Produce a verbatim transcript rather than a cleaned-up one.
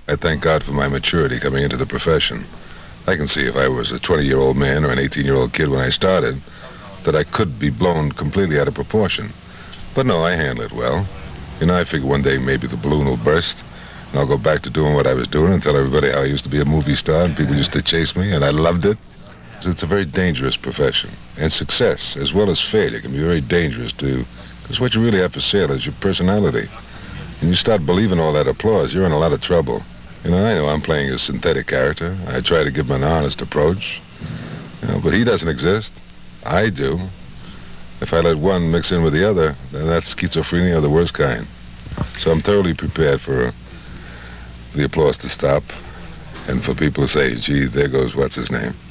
I thank God for my maturity coming into the profession. I can see if I was a twenty-year-old man or an eighteen-year-old kid when I started, that I could be blown completely out of proportion. But no, I handle it well. You know, I figure one day maybe the balloon will burst, and I'll go back to doing what I was doing and tell everybody how I used to be a movie star and people used to chase me, and I loved it. It's a very dangerous profession, and success as well as failure can be very dangerous too, because what you really have for sale is your personality. And you start believing all that applause, you're in a lot of trouble. You know, I know I'm playing a synthetic character. I try to give him an honest approach, you know, but he doesn't exist. I do. If I let one mix in with the other, then that's schizophrenia of the worst kind. So I'm thoroughly prepared for the applause to stop and for people to say, gee, there goes what's his name.